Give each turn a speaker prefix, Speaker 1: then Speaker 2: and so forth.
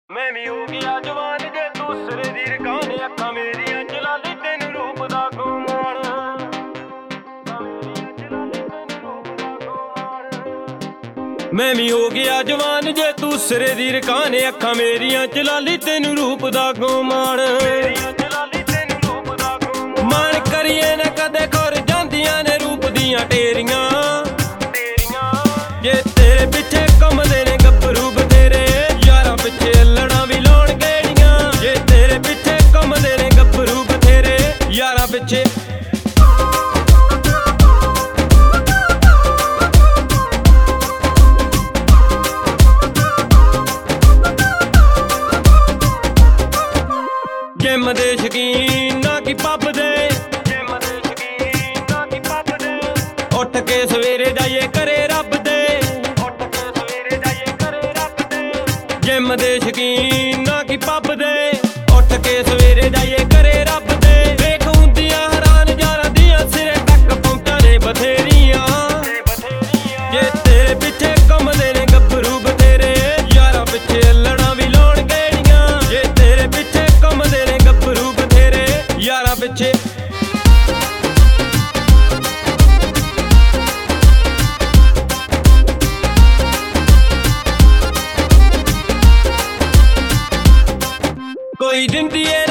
Speaker 1: मैं भी हो गया जवान जे दूसरे दी रकान अखां मेरियां चला ली तेन रूप दा गुमान। मैं भी हो गया जवान जे दूसरे दी रकान अखां मेरियां चला ली तेन रूप दा गुमान। मान करिए न कदे खुर जांदियां ने रूप दियां टेरियां जे तेरे पिछे घुमदे ने गभरू बथेरे यारां पिछे लड़ां भी लाउण गेड़ियां। जे तेरे पिछे घुमदे ने गभरू बथेरे यारां पिछे जिम दे शकीन ना कि पब दे उठ के सवेरे जाइए करे रब दे। जिम दे शकीन ना कि पब दे उठ के सवेरे जाइए करे रब दे। वेख हुंदियां हैरान यारां दियां सिरे तक पहुंचा ने बथेरियां। जे तेरे पिछे घुमदे ने गभरू बथेरे यारां पिछे लड़ां भी लाउण गेड़ियां। जे तेरे पिछे घुमदे ने गभरू बथेरे यारां पिछे कोई दिंदी है